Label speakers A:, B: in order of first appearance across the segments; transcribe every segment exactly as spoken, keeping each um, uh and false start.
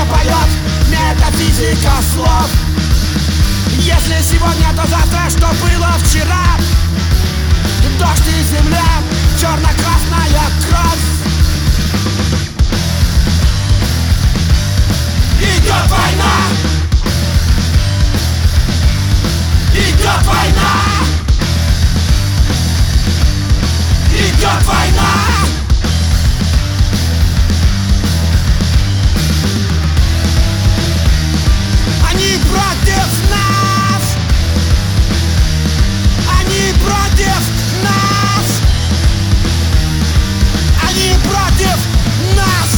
A: поет метафизика слов. Если сегодня, то завтра, что было вчера. Дождь и земля, черно-красная кровь. Идет война! Идет война! Идет война! Они против нас! Они против нас! Они против нас!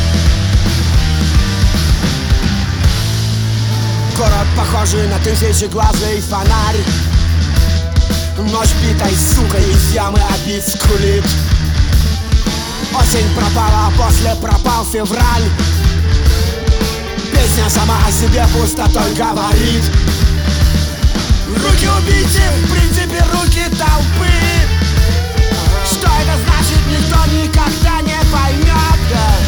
A: Город, похожий на тысячеглазый фонарь. Ночь битой сукой из ямы обид скулит. Осень пропала, после пропал февраль. Песня сама о себе пустотой говорит. Руки убийцы, в принципе, руки толпы. Что это значит, никто никогда не поймет.